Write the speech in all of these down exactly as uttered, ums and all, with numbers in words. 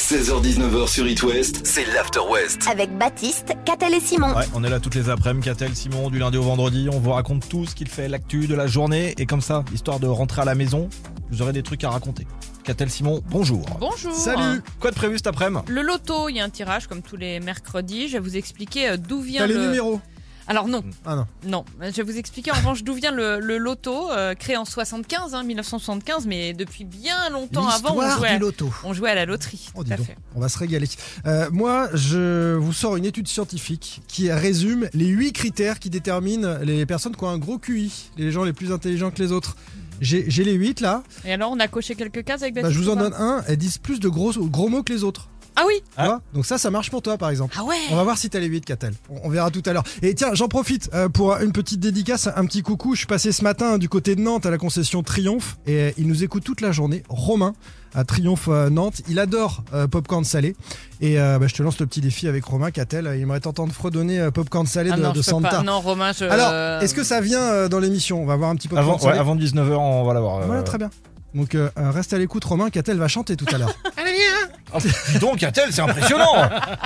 seize heures dix-neuf heures sur It West, c'est l'After West. Avec Baptiste, Catel et Simon. Ouais, on est là toutes les après-midi, Catel, Simon, du lundi au vendredi. On vous raconte tout ce qu'il fait, l'actu de la journée. Et comme ça, histoire de rentrer à la maison, vous aurez des trucs à raconter. Catel, Simon, bonjour. Bonjour. Salut. Quoi de prévu cet après-midi ? Le loto, il y a un tirage comme tous les mercredis. Je vais vous expliquer d'où vient T'as le... les numéros ? Alors non. Ah non. Non, je vais vous expliquer en revanche d'où vient le, le loto, euh, créé en soixante-quinze, hein, mille neuf cent soixante-quinze, mais depuis bien longtemps avant, on L'histoire jouait, du loto. on jouait à la loterie. Oh, tout dis à donc, fait. on va se régaler. Euh, moi, je vous sors une étude scientifique qui résume les huit critères qui déterminent les personnes qui ont un gros Q I, les gens les plus intelligents que les autres. J'ai, j'ai les huit là. Et alors, on a coché quelques cases avec Bah, Baptiste. je vous en ou pas donne un. Elles disent plus de gros, gros mots que les autres. Ah oui. Tu vois ? Donc ça, ça marche pour toi par exemple. Ah ouais. On va voir si t'as les huit, Catel. On, on verra tout à l'heure. Et tiens, j'en profite euh, pour une petite dédicace, un petit coucou. Je suis passé ce matin du côté de Nantes à la concession Triomphe et euh, il nous écoute toute la journée. Romain à Triomphe euh, Nantes. Il adore euh, popcorn salé. Et euh, bah, je te lance le petit défi avec Romain, Catel. Il aimerait t'entendre fredonner euh, popcorn salé Ah de, non, de je peux Santa. pas. Non, Romain, je... Alors, est-ce que ça vient euh, dans l'émission ? On va voir un petit peu. Avant, popcorn ouais, salé. avant dix-neuf heures, on va l'avoir. Euh... Voilà, très bien. Donc euh, euh, reste à l'écoute, Romain. Catel va chanter tout à l'heure. Allez, viens. Oh, dis donc, Catel, c'est impressionnant.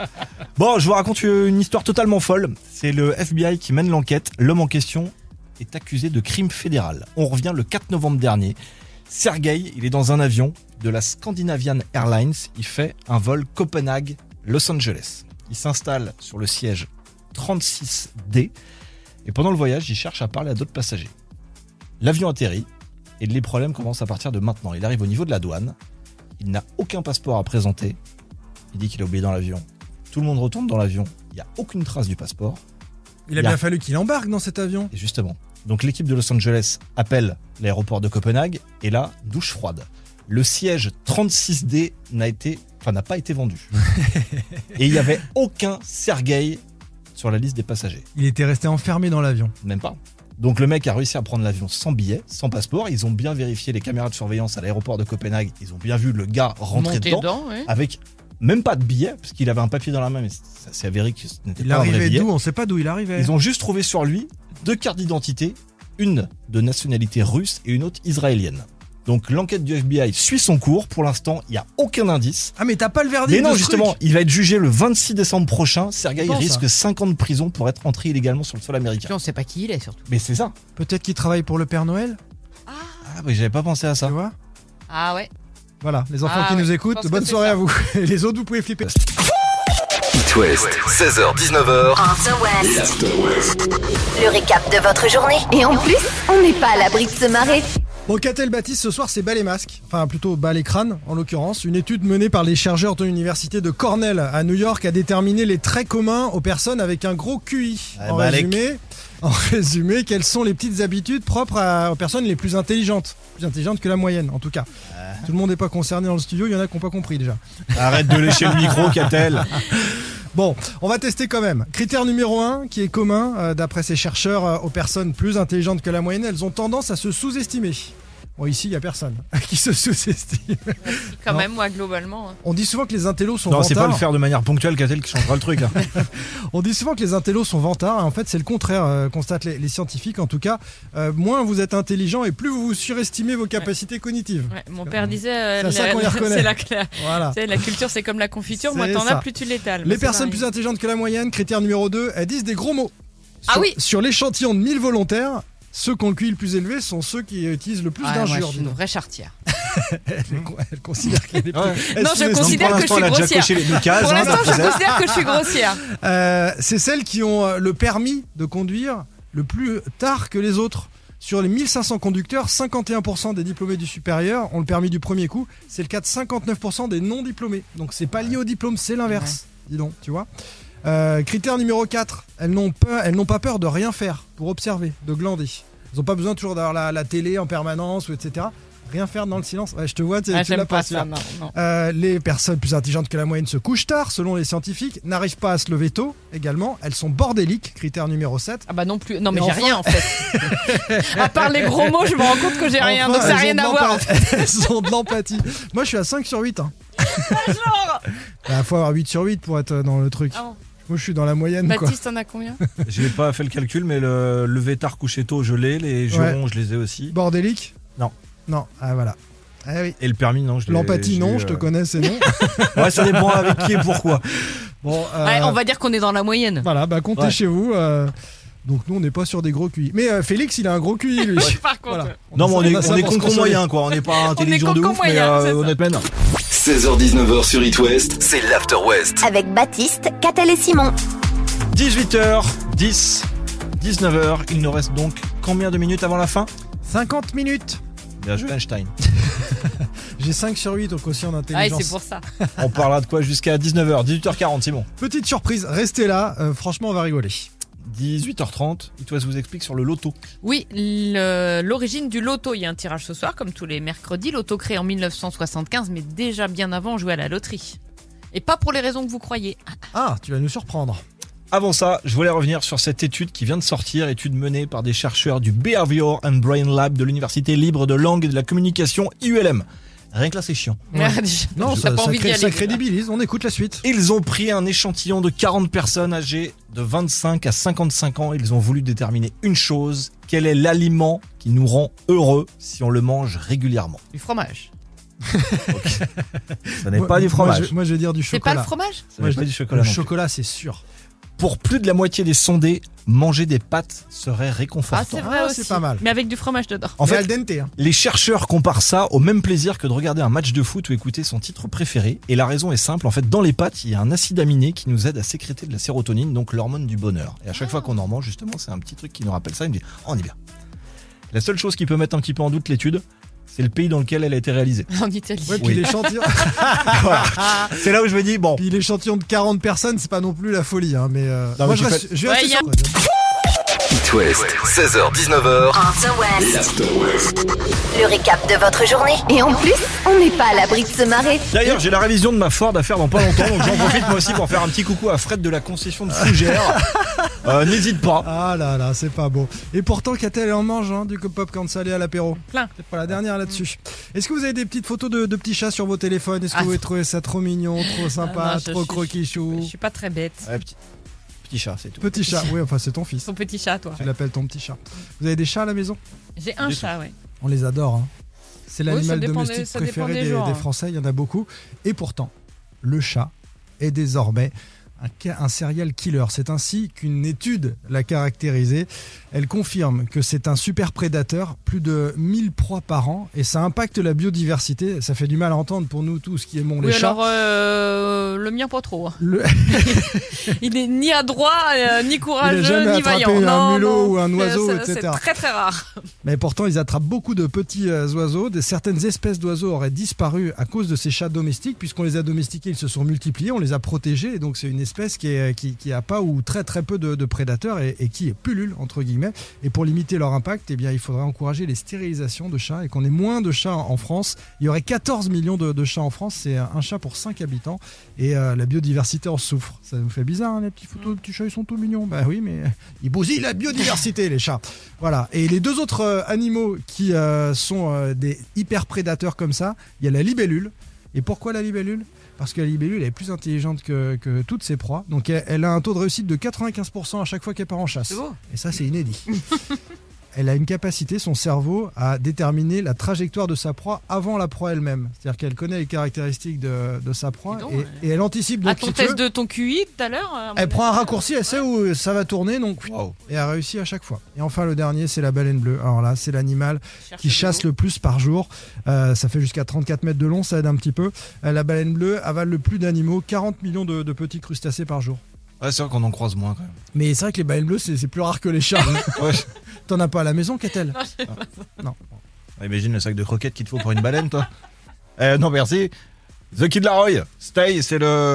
Bon, je vous raconte une histoire totalement folle. C'est le F B I qui mène l'enquête. L'homme en question est accusé de crime fédéral. On revient le quatre novembre dernier. Sergei, il est dans un avion de la Scandinavian Airlines. Il fait un vol Copenhague-Los Angeles. Il s'installe sur le siège trente-six D. Et pendant le voyage, il cherche à parler à d'autres passagers. L'avion atterrit et les problèmes commencent à partir de maintenant. Il arrive au niveau de la douane. Il n'a aucun passeport à présenter. Il dit qu'il a oublié dans l'avion. Tout le monde retourne dans l'avion. Il n'y a aucune trace du passeport. Il a Il y a- bien fallu qu'il embarque dans cet avion. Et justement, donc l'équipe de Los Angeles appelle l'aéroport de Copenhague. Et là, douche froide. Le siège trente-six D n'a été, enfin, n'a pas été vendu. Et il n'y avait aucun Sergei sur la liste des passagers. Il était resté enfermé dans l'avion. Même pas. Donc le mec a réussi à prendre l'avion sans billet, sans passeport. Ils ont bien vérifié les caméras de surveillance à l'aéroport de Copenhague. Ils ont bien vu le gars rentrer Monter dedans, dedans, ouais. avec même pas de billet, parce qu'il avait un papier dans la main, mais ça s'est avéré que ce n'était Il pas un vrai arrivait billet. d'où ? On sait pas d'où il arrivait. Ils ont juste trouvé sur lui deux cartes d'identité, une de nationalité russe et une autre israélienne. Donc l'enquête du F B I suit son cours. Pour l'instant, il n'y a aucun indice. Ah mais t'as pas le verdict. Mais non, de ce justement, truc. il va être jugé le vingt-six décembre prochain. Sergei Comment ça risque cinq ans de prison pour être entré illégalement sur le sol américain. Puis on sait pas qui il est surtout. Mais c'est ça. Peut-être qu'il travaille pour le Père Noël. Ah oui, j'avais pas pensé à ça. Tu vois ? Ah ouais. Voilà, les enfants Ah qui oui, nous je écoutent, pense que bonne c'est soirée ça. à vous. Et les autres, vous pouvez flipper. It West, seize heures dix-neuf heures, After West. l'After West. Le récap de votre journée. Et en plus, on n'est pas à l'abri de se marrer. Bon, Catel Baptiste, ce soir, c'est bas les masques. Enfin, plutôt bas les crânes, en l'occurrence. Une étude menée par les chercheurs de l'université de Cornell à New York a déterminé les traits communs aux personnes avec un gros Q I. Ah, En bah, les- résumé, en résumé, quelles sont les petites habitudes propres à- aux personnes les plus intelligentes. Plus intelligentes que la moyenne, en tout cas. Tout le monde n'est pas concerné dans le studio, il y en a qui n'ont pas compris déjà. Arrête de lécher le micro, Catel. Bon, on va tester quand même. Critère numéro un, qui est commun, euh, d'après ces chercheurs, euh, aux personnes plus intelligentes que la moyenne, elles ont tendance à se sous-estimer. Bon, ici, il n'y a personne qui se sous-estime. Quand Non. même, moi, globalement. hein. On dit souvent que les intellos sont Non, c'est pas vantards. le faire de manière ponctuelle, Catel, qui changera le truc. hein. On dit souvent que les intellos sont vantards. Et en fait, c'est le contraire, euh, constatent les, les scientifiques. En tout cas, euh, moins vous êtes intelligent et plus vous vous surestimez vos capacités cognitives. Ouais, mon père disait, euh, C'est à ça la- qu'on les reconnaît. c'est la, cla- Voilà. tu sais, la culture, c'est comme la confiture. Moi, C'est t'en ça. as, plus tu l'étales. Les Moi, c'est personnes pareil. plus intelligentes que la moyenne, critère numéro deux, elles disent des gros mots. Ah Sur- oui. Sur l'échantillon de mille volontaires, ceux qui ont le Q I le plus élevé sont ceux qui utilisent le plus Ouais, moi, je d'injures. suis une vraie chartière. Elle, elle considère qu'elle est Ouais. plus... Non, je Elle considère pour que l'instant, je suis elle a déjà grossière. coché les deux cases. Pour hein, l'instant, je Marcel. considère que je suis grossière. Euh, c'est celles qui ont euh, le permis de conduire le plus tard que les autres. Sur les mille cinq cents conducteurs, cinquante et un pour cent des diplômés du supérieur ont le permis du premier coup. C'est le cas de cinquante-neuf pour cent des non diplômés. Donc c'est pas lié au diplôme, c'est l'inverse. Dis donc, tu vois. Euh, critère numéro quatre, elles n'ont pas, elles n'ont pas peur de rien faire pour observer, de glander. Elles n'ont pas besoin toujours d'avoir la, la télé en permanence, ou et cetera. Rien faire dans le silence. Ouais, je te vois, tu, Ah, tu l'as j'aime pas, pas celui-là. ça, non, non. Euh, les personnes plus intelligentes que la moyenne se couchent tard, selon les scientifiques, n'arrivent pas à se lever tôt également. Elles sont bordéliques, critère numéro sept. Ah bah non plus. Non mais Et j'ai enfin- rien en fait. À part les gros mots, je me rends compte que j'ai rien. Enfin, Donc ça n'a elles rien ont de à voir. en l'empathie. Elles ont de l'empathie. Moi, je suis à cinq sur huit. Hein. Genre. Il faut avoir huit sur huit pour être dans le truc. Ah bon. Moi, je suis dans la moyenne. Quoi. Baptiste, t'en as combien? J'ai pas fait le calcul, mais le lever tard, coucher tôt, je l'ai. Les jurons, je les ai aussi. Bordélique Non. Non, ah voilà. Ah oui. Et le permis, non. je l'ai- L'empathie, je non, l'ai, je te euh, connais, c'est non. Ouais, ça dépend avec qui et pourquoi. Bon, euh, Ouais, on va dire qu'on est dans la moyenne. voilà, bah comptez Ouais. chez vous. euh, Donc nous, on n'est pas sur des gros Q I. Mais euh, Félix, il a un gros Q I, lui. Par contre. Voilà. Non, mais on est, a ça on est pour se concon consoler. moyen, quoi. On n'est pas intelligent de concon ouf, mais moyen, c'est euh, ça. honnêtement. seize heures dix-neuf heures sur It West, c'est l'After West. Avec Baptiste, Catel et Simon. dix-huit heures dix, dix-neuf heures. Il nous reste donc combien de minutes avant la fin? cinquante minutes. Bien joué, Einstein. J'ai cinq sur huit au quotient Ah, d'intelligence. c'est pour ça. On parlera de quoi jusqu'à dix-neuf heures, dix-huit heures quarante, c'est bon. Petite surprise, restez là. euh, franchement, on va rigoler. dix-huit heures trente, It West vous explique sur le loto. Oui, le- l'origine du loto. Il y a un tirage ce soir, comme tous les mercredis. Loto créé en mille neuf cent soixante-quinze, mais déjà bien avant, on jouait à la loterie. Et pas pour les raisons que vous croyez. Ah, tu vas nous surprendre. Avant ça, je voulais revenir sur cette étude qui vient de sortir, étude menée par des chercheurs du Behavior and Brain Lab de l'Université libre de langue et de la communication I U L M. Rien que là, c'est chiant. Ouais. Déjà, Non, t'as ça, pas ça envie cré- d'y aller. ça crédibilise. On écoute la suite. Ils ont pris un échantillon de quarante personnes âgées de vingt-cinq à cinquante-cinq ans. Ils ont voulu déterminer une chose. Quel est l'aliment qui nous rend heureux si on le mange régulièrement? Du fromage. Ça n'est Moi- pas du Moi, fromage. je, moi, je vais dire du C'est pas chocolat. le fromage Ça Moi, n'est je pas dis- du chocolat. Le non plus. chocolat, c'est sûr. Pour plus de la moitié des sondés, manger des pâtes serait Ah, réconfortant. c'est vrai Ah, aussi. c'est pas mal. Mais avec du fromage dedans. En C'est fait, al dente. Hein. les chercheurs comparent ça au même plaisir que de regarder un match de foot ou écouter son titre préféré. Et la raison est simple. En fait, dans les pâtes, il y a un acide aminé qui nous aide à sécréter de la sérotonine, donc l'hormone du bonheur. Et à chaque fois qu'on en mange, justement, c'est un petit truc qui nous rappelle ça. Il me dit, oh, on est bien. La seule chose qui peut mettre un petit peu en doute l'étude, c'est le pays dans lequel elle a été réalisée. En Italie. Ouais, puis Oui. l'échantillon, Voilà. C'est là où je me dis, bon, puis l'échantillon de quarante personnes, c'est pas non plus la folie. Hein, mais, euh, Non, moi, mais je, tu reste, fais- je vais rester Ouais, sur- It West, seize heures dix-neuf heures, After West. l'After West. Le récap de votre journée. Et en plus, on n'est pas à l'abri de se marrer. d'ailleurs, j'ai la révision de ma Ford à faire dans pas longtemps, donc j'en profite moi aussi pour faire un petit coucou à Fred de la concession de Fougères. Euh, N'hésite pas. Ah là là, c'est pas beau. Et pourtant, Catel, elle en mange hein, du popcorn salé à l'apéro. Plein. C'est pas la dernière là-dessus. Est-ce que vous avez des petites photos de, de petits chats sur vos téléphones? Est-ce que Ah. vous avez trouvé ça trop mignon, trop sympa, Ah non, je- trop je- croquichou? Je suis pas très bête. Ouais, petit, petit chat, c'est tout. Petit chat, oui, enfin c'est ton fils. Ton petit chat, toi. Tu l'appelles ton petit chat. Vous avez des chats à la maison? J'ai un Du chat, ouais. On les adore. Hein. C'est Oui, l'animal ça dépend des- domestique ça dépend préféré des des, jours, des hein. Français, il y en a beaucoup. Et pourtant, le chat est désormais un, ca- un serial killer. C'est ainsi qu'une étude l'a caractérisé. Elle confirme que c'est un super prédateur, plus de mille proies par an, et ça impacte la biodiversité. Ça fait du mal à entendre pour nous tous qui aimons Oui, les chats. alors euh, le mien pas trop. hein. Le- Il est ni adroit, euh, ni Il courageux, a jamais ni attrapé vaillant. un Non, mulot non. ou un oiseau, C'est- et cetera. C'est très très rare. Mais pourtant, ils attrapent beaucoup de petits euh, oiseaux. Des, certaines espèces d'oiseaux auraient disparu à cause de ces chats domestiques. Puisqu'on les a domestiqués, ils se sont multipliés, on les a protégés. Et donc, c'est une espèce qui, est, qui, qui a pas ou très très peu de, de prédateurs et, et qui pullule, entre guillemets. Et pour limiter leur impact, eh bien, il faudrait encourager les stérilisations de chats et qu'on ait moins de chats en France. Il y aurait quatorze millions de, de chats en France. C'est un chat pour cinq habitants. Et euh, la biodiversité en souffre. Ça nous fait bizarre, hein, les petits photos de petits chats, ils sont tout mignons. Bah oui, mais ils bousillent la biodiversité, les chats. Voilà. Et les deux autres euh, animaux qui euh, sont euh, des hyper prédateurs comme ça, il y a la libellule. Et pourquoi la libellule? Parce que la libellule elle est plus intelligente que, que toutes ses proies. Donc elle, elle a un taux de réussite de quatre-vingt-quinze pour cent à chaque fois qu'elle part en chasse. C'est beau. Et ça, c'est inédit. Elle a une capacité, son cerveau, à déterminer la trajectoire de sa proie avant la proie elle-même. C'est-à-dire qu'elle connaît les caractéristiques de, de sa proie Dis donc, et, ouais. et elle anticipe. À Donc, ton si tu test veux, de ton Q I tout à l'heure. à mon elle prend un avis, raccourci, elle sait où ça va tourner, donc Wow. et elle réussit à chaque fois. Et enfin, le dernier, c'est la baleine bleue. Alors là, c'est l'animal cherche qui le chasse boulot. le plus par jour. Euh, ça fait jusqu'à trente-quatre mètres de long, ça aide un petit peu. Euh, la baleine bleue avale le plus d'animaux, quarante millions de, de petits crustacés par jour. Ouais, c'est vrai qu'on en croise moins quand même. Mais c'est vrai que les baleines bleues, c'est c'est plus rare que les chats. Ouais. T'en as pas à la maison, Catel? Imagine le sac de croquettes qu'il te faut pour une baleine, toi. Euh, non, merci. The Kid Laroi, Stay, c'est le